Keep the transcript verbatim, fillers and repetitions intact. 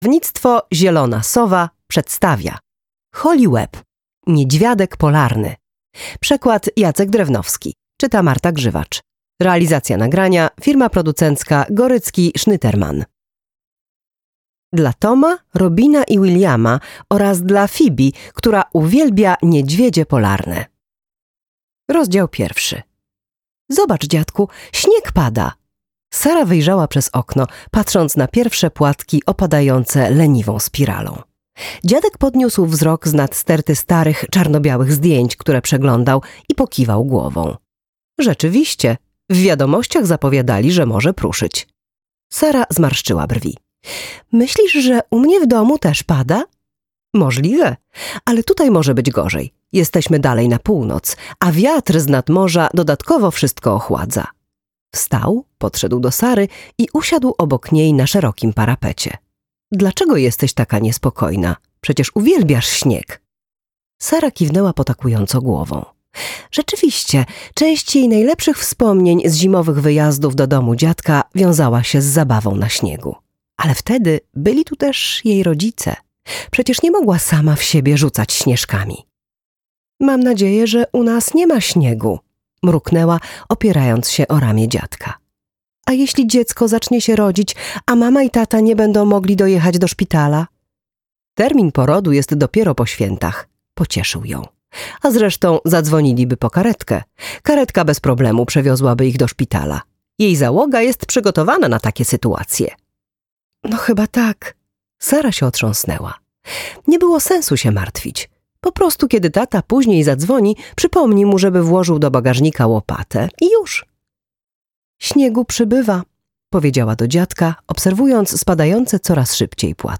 Wydawnictwo Zielona Sowa przedstawia Holly-Web – Niedźwiadek polarny. Przekład Jacek Drewnowski. Czyta Marta Grzywacz. Realizacja nagrania firma producencka Gorycki-Sznyterman. Dla Toma, Robina i Williama oraz dla Phoebe, która uwielbia niedźwiedzie polarne. Rozdział pierwszy. Zobacz, dziadku, śnieg pada. Sara wyjrzała przez okno, patrząc na pierwsze płatki opadające leniwą spiralą. Dziadek podniósł wzrok z nad sterty starych, czarno-białych zdjęć, które przeglądał, i pokiwał głową. Rzeczywiście, w wiadomościach zapowiadali, że może pruszyć. Sara zmarszczyła brwi. Myślisz, że u mnie w domu też pada? Możliwe, ale tutaj może być gorzej. Jesteśmy dalej na północ, a wiatr z nadmorza dodatkowo wszystko ochładza. Wstał, podszedł do Sary i usiadł obok niej na szerokim parapecie. Dlaczego jesteś taka niespokojna? Przecież uwielbiasz śnieg. Sara kiwnęła potakująco głową. Rzeczywiście, część jej najlepszych wspomnień z zimowych wyjazdów do domu dziadka wiązała się z zabawą na śniegu. Ale wtedy byli tu też jej rodzice. Przecież nie mogła sama w siebie rzucać śnieżkami. Mam nadzieję, że u nas nie ma śniegu, mruknęła, opierając się o ramię dziadka. A jeśli dziecko zacznie się rodzić, a mama i tata nie będą mogli dojechać do szpitala? Termin porodu jest dopiero po świętach, pocieszył ją. A zresztą zadzwoniliby po karetkę. Karetka bez problemu przewiozłaby ich do szpitala. Jej załoga jest przygotowana na takie sytuacje. No chyba tak. Sara się otrząsnęła. Nie było sensu się martwić. Po prostu kiedy tata później zadzwoni, przypomni mu, żeby włożył do bagażnika łopatę i już. Śniegu przybywa, powiedziała do dziadka, obserwując spadające coraz szybciej płatki.